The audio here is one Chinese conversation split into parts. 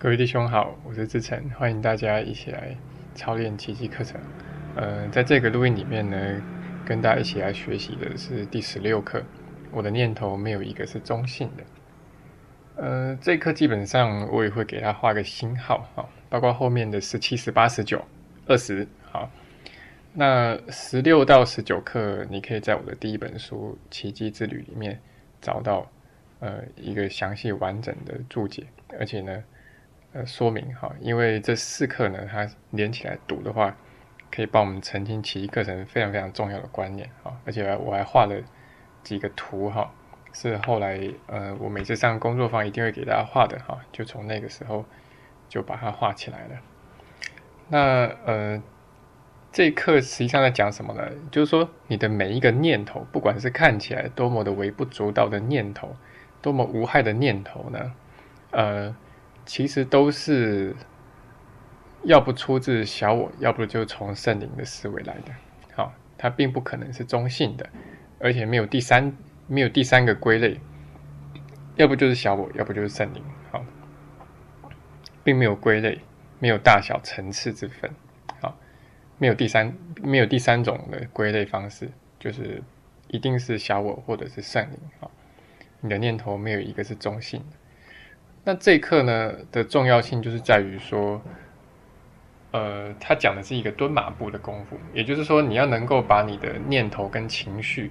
各位弟兄好，我是志成，欢迎大家一起来操练奇迹课程。在这个录音里面呢，跟大家一起来学习的是第16课。我的念头没有一个是中性的。这一课基本上我也会给它画个星号，包括后面的17、18、19、20。好，那16到19课，你可以在我的第一本书《奇迹之旅》里面找到一个详细完整的注解，而且呢。说明哈，因为这4课呢，它连起来读的话，可以帮我们澄清奇迹课程非常非常重要的观念哈。而且我还画了几个图哈，是后来我每次上工作坊一定会给大家画的哈，就从那个时候就把它画起来了。那这一课实际上在讲什么呢？就是说你的每一个念头，不管是看起来多么的微不足道的念头，多么无害的念头呢，其实都是要不出自小我，要不就从圣灵的思维来的。好，它并不可能是中性的，而且没有第三个归类，要不就是小我，要不就是圣灵。好，并没有归类，没有大小层次之分。好，没有第三种的归类方式，就是一定是小我或者是圣灵。好，你的念头没有一个是中性的。那这一课呢的重要性就是在于说，它讲的是一个蹲马步的功夫，也就是说你要能够把你的念头跟情绪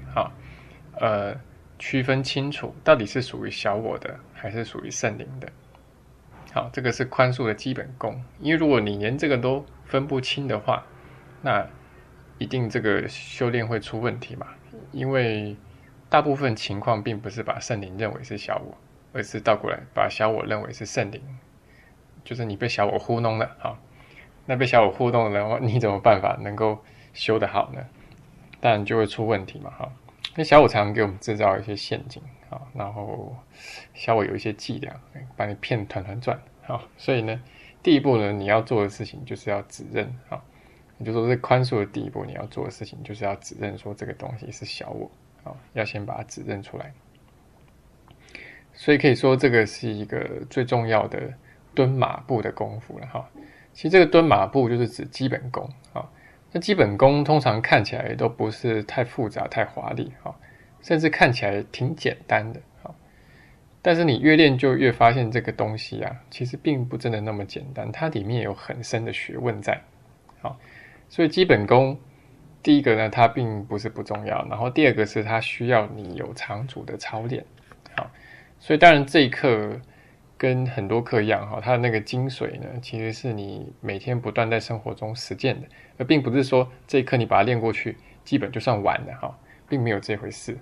区分清楚，到底是属于小我的还是属于圣灵的。好，这个是宽恕的基本功，因为如果你连这个都分不清的话，那一定这个修炼会出问题嘛，因为大部分情况并不是把圣灵认为是小我，而是倒过来把小我认为是圣灵，就是你被小我糊弄了。好，那被小我糊弄了的话，你怎么办法能够修得好呢？当然就会出问题嘛。哈，那小我常常给我们制造一些陷阱，然后小我有一些伎俩，把你骗团团转。好，所以呢，第一步呢，你要做的事情就是要指认。好，也就是说，这宽恕的第一步，你要做的事情就是要指认说这个东西是小我。好，要先把它指认出来。所以可以说这个是一个最重要的蹲马步的功夫了哈。其实这个蹲马步就是指基本功啊。那基本功通常看起来都不是太复杂、太华丽哈，甚至看起来挺简单的哈。但是你越练就越发现这个东西啊，其实并不真的那么简单，它里面有很深的学问在。好，所以基本功第一个呢，它并不是不重要，然后第二个是它需要你有长足的操练。好。所以当然这一课跟很多课一样，它的那个精髓呢，其实是你每天不断在生活中实践的，而并不是说这一课你把它练过去，基本就算完了，并没有这回事。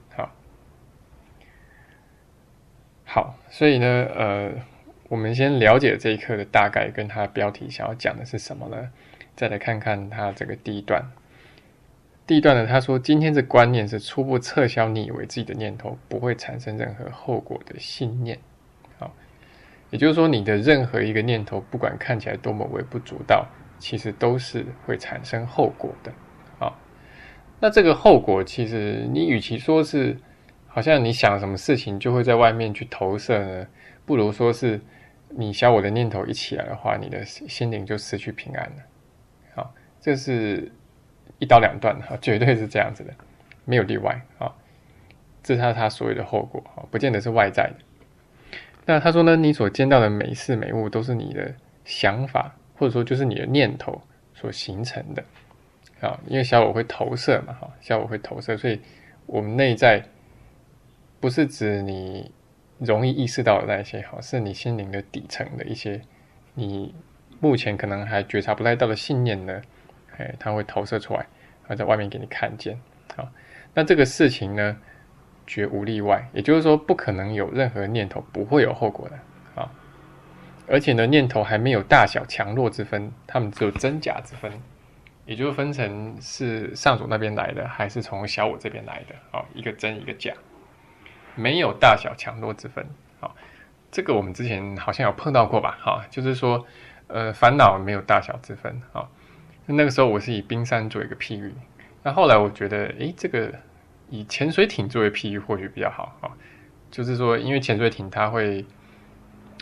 好，所以呢，我们先了解这一课的大概跟它的标题想要讲的是什么呢？再来看看它这个第一段。第一段呢，他说今天这观念是初步撤销你以为自己的念头不会产生任何后果的信念。好，也就是说你的任何一个念头，不管看起来多么微不足道，其实都是会产生后果的。好，那这个后果其实你与其说是好像你想什么事情就会在外面去投射呢，不如说是你小我的念头一起来的话，你的心灵就失去平安了。好，这是一刀两断，绝对是这样子的，没有例外。这是他所谓的后果，不见得是外在的。那他说呢，你所见到的每事每物都是你的想法，或者说就是你的念头所形成的。因为小我会投射嘛，小我会投射，所以我们内在不是指你容易意识到的那些，是你心灵的底层的一些你目前可能还觉察不太到的信念呢，它会投射出来，在外面给你看见。好，那这个事情呢，绝无例外，也就是说，不可能有任何念头不会有后果的。好，而且呢，念头还没有大小强弱之分，它们只有真假之分，也就是分成是上主那边来的，还是从小我这边来的。好，一个真一个假，没有大小强弱之分。好，这个我们之前好像有碰到过吧？好，就是说，烦恼没有大小之分。好。那个时候我是以冰山做一个譬喻，那后来我觉得，这个以潜水艇作为譬喻或许比较好。就是说，因为潜水艇它会，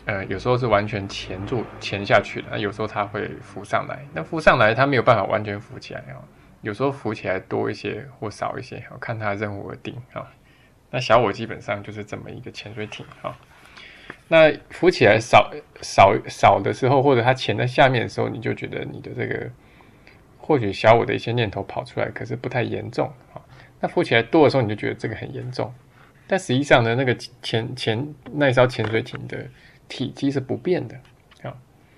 有时候是完全潜下去的，那有时候它会浮上来。那浮上来它没有办法完全浮起来哦，有时候浮起来多一些或少一些，看它任务而定啊。那小我基本上就是这么一个潜水艇啊。那浮起来少的时候，或者它潜在下面的时候，你就觉得你的这个或许小我的一些念头跑出来，可是不太严重啊。那浮起来多的时候，你就觉得这个很严重。但实际上呢，那个那艘潜水艇的体积是不变的啊，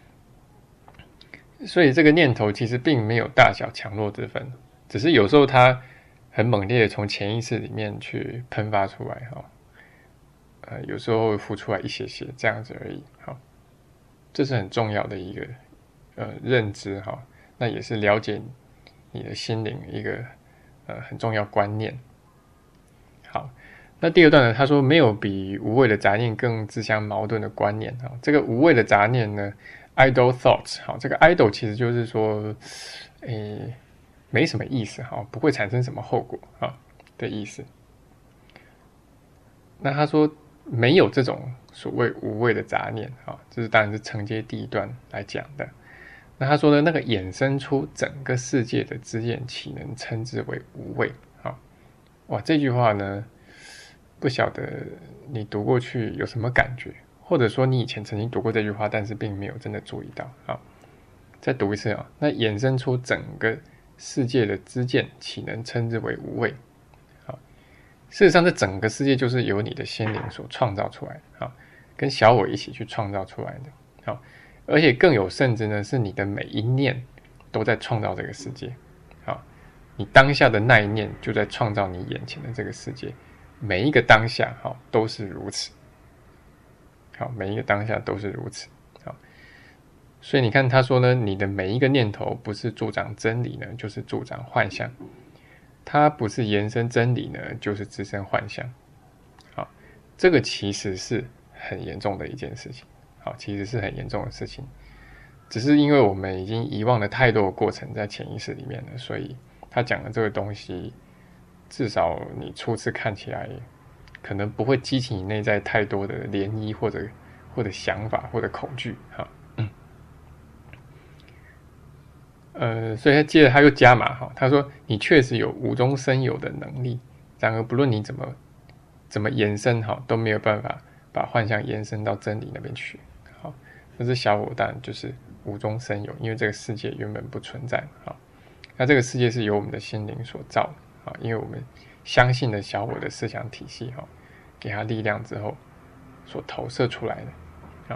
所以这个念头其实并没有大小强弱之分，只是有时候它很猛烈的从潜意识里面去喷发出来哈，有时候会浮出来一些些这样子而已。好，这是很重要的一个认知哈，那也是了解你的心灵一个很重要观念。好。那第二段呢，他说没有比无谓的杂念更自相矛盾的观念啊。这个无谓的杂念呢 ，idle thoughts， 好，这个 idle 其实就是说，没什么意思哈，不会产生什么后果啊的意思。那他说没有这种所谓无谓的杂念啊，这是当然是承接第一段来讲的。那他说呢，那个衍生出整个世界的知见，岂能称之为无谓啊？哇，这句话呢。不晓得你读过去有什么感觉，或者说你以前曾经读过这句话，但是并没有真的注意到。好，再读一次啊。那衍生出整个世界的知见，岂能称之为无谓？好，事实上，这整个世界就是由你的心灵所创造出来的，好，跟小我一起去创造出来的。好，而且更有甚至呢，是你的每一念都在创造这个世界。好，你当下的那一念就在创造你眼前的这个世界。每一个当下都是如此，好，每一个当下都是如此，好，所以你看他说呢，你的每一个念头不是助长真理呢，就是助长幻象，它不是延伸真理呢，就是滋生幻象，好，这个其实是很严重的一件事情，好，其实是很严重的事情，只是因为我们已经遗忘了太多的过程在潜意识里面了，所以他讲的这个东西。至少你初次看起来，可能不会激起你内在太多的涟漪或者想法或者恐惧哈。所以他接着他又加码哈，他说你确实有无中生有的能力，然而不论你怎么延伸哈，都没有办法把幻象延伸到真理那边去。好，那这小我当然就是无中生有，因为这个世界原本不存在哈。那这个世界是由我们的心灵所造的。因为我们相信了小我的思想体系给它力量之后所投射出来的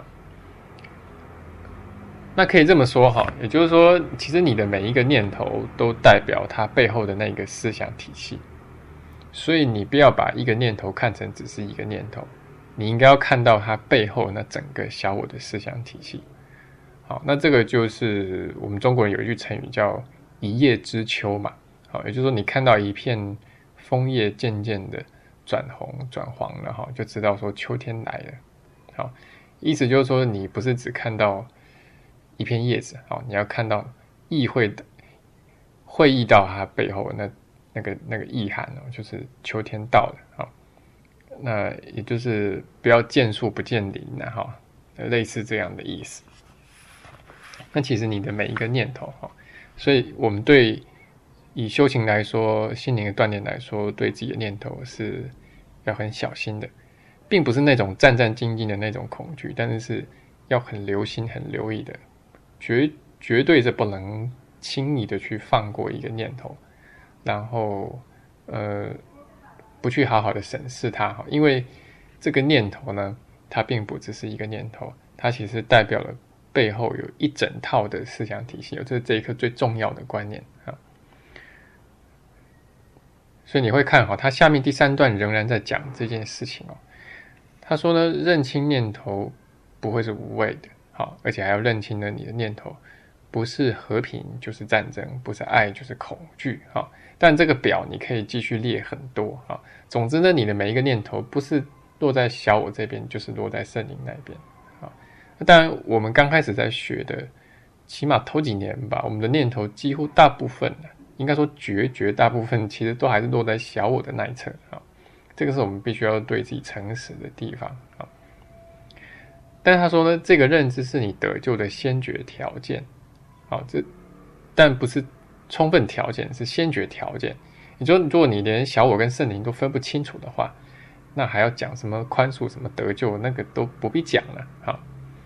那可以这么说也就是说其实你的每一个念头都代表它背后的那个思想体系，所以你不要把一个念头看成只是一个念头，你应该要看到它背后那整个小我的思想体系。好，那这个就是我们中国人有一句成语叫一叶知秋嘛，好，也就是说你看到一片枫叶渐渐的转红转黄了就知道说秋天来了。好，意思就是说你不是只看到一片叶子，你要看到会意到它背后那个意涵就是秋天到了。好，那也就是不要见树不见林类似这样的意思。那其实你的每一个念头所以我们以修行来说，心灵的锻炼来说，对自己的念头是要很小心的，并不是那种战战兢兢的那种恐惧，但是要很留心、很留意的，绝对是不能轻易的去放过一个念头，然后不去好好的审视它，因为这个念头呢，它并不只是一个念头，它其实代表了背后有一整套的思想体系，这是这一刻最重要的观念所以你会看他下面第3段仍然在讲这件事情他说呢，认清念头不会是无谓的，而且还要认清呢你的念头不是和平就是战争，不是爱就是恐惧但这个表你可以继续列很多总之呢，你的每一个念头不是落在小我这边，就是落在圣灵那边当然我们刚开始在学的，起码头几年吧，我们的念头几乎大部分应该说绝大部分其实都还是落在小我的那一侧这个是我们必须要对自己诚实的地方但是他说呢，这个认知是你得救的先决条件，好，但不是充分条件，是先决条件。也就是如果你连小我跟圣灵都分不清楚的话，那还要讲什么宽恕、什么得救，那个都不必讲了。好，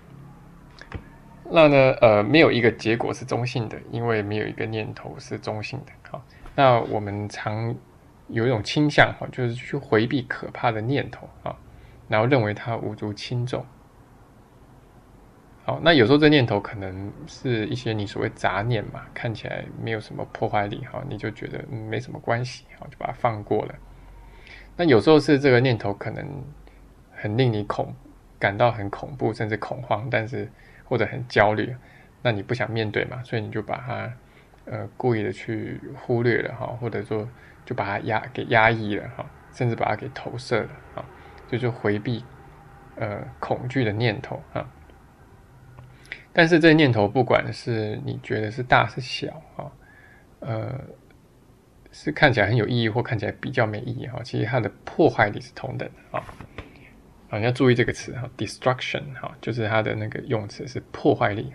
那呢，没有一个结果是中性的，因为没有一个念头是中性的。好，那我们常有一种倾向，就是去回避可怕的念头啊，然后认为它无足轻重。好，那有时候这念头可能是一些你所谓杂念嘛，看起来没有什么破坏力，你就觉得没什么关系，就把它放过了。那有时候是这个念头可能很令你感到很恐怖，甚至恐慌，但是或者很焦虑，那你不想面对嘛，所以你就把它故意的去忽略了，或者说就把它给压抑了，甚至把它给投射了，就回避恐惧的念头啊。但是这念头不管是你觉得是大是小是看起来很有意义或看起来比较没意义其实它的破坏力是同等的你要注意这个词destruction 就是它的那个用词是破坏力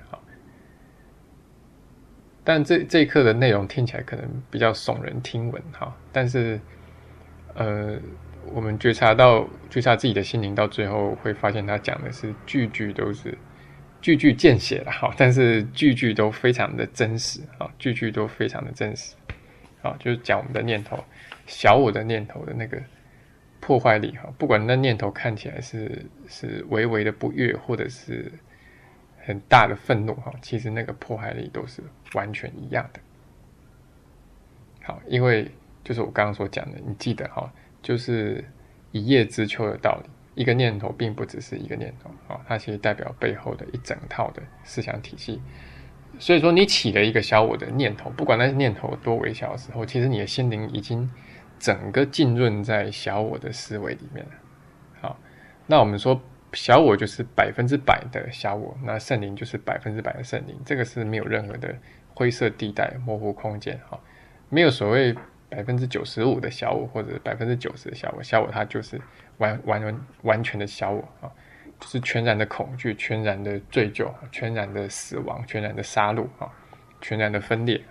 但这一课的内容听起来可能比较耸人听闻但是我们觉察自己的心灵，到最后会发现他讲的是句句都是句句见血了但是句句都非常的真实句句都非常的真实就是讲我们的念头，小我的念头的那个破坏力不管那念头看起来是微微的不悦，或者是很大的愤怒其实那个破坏力都是完全一样的。好，因为就是我刚刚所讲的，你记得就是一叶知秋的道理，一个念头并不只是一个念头它其实代表背后的一整套的思想体系。所以说你起了一个小我的念头，不管那念头多微小的时候，其实你的心灵已经整个浸润在小我的思维里面了。好，那我们说小我就是100%的小我，那圣灵就是100%的圣灵，这个是没有任何的灰色地带、模糊空间没有所谓95%的小我或者90%的小我，小我它就是完全的小我就是全然的恐惧、全然的罪疚、全然的死亡、全然的杀戮全然的分裂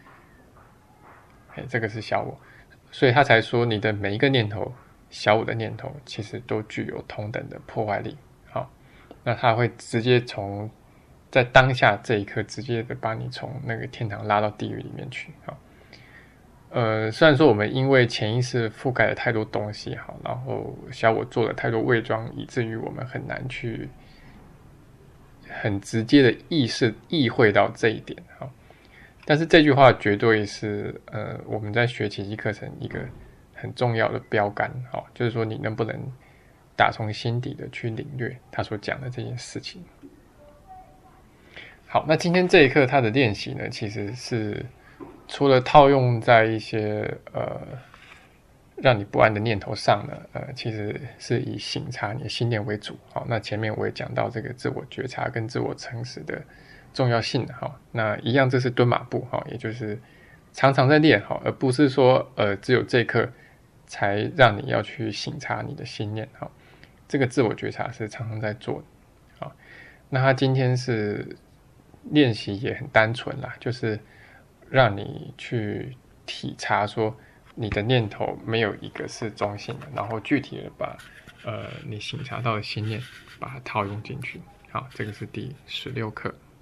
这个是小我，所以他才说你的每一个念头，小我的念头其实都具有同等的破坏力那他会直接在当下这一刻直接的把你从那个天堂拉到地狱里面去虽然说我们因为潜意识覆盖了太多东西然后小我做了太多伪装，以至于我们很难去很直接的意会到这一点但是这句话绝对是我们在学奇迹课程一个很重要的标杆就是说你能不能打从心底的去领略他所讲的这件事情。好，那今天这一课他的练习呢，其实是除了套用在一些让你不安的念头上呢，其实是以省察你的心念为主那前面我也讲到这个自我觉察跟自我诚实的重要性那一样这是蹲马步也就是常常在练而不是说只有这一刻才让你要去省察你的心念这个自我觉察是常常在做的那他今天是练习也很单纯啦，就是让你去体察说你的念头没有一个是中性的，然后具体的把你省察到的心念把它套用进去。好，这个是第16课。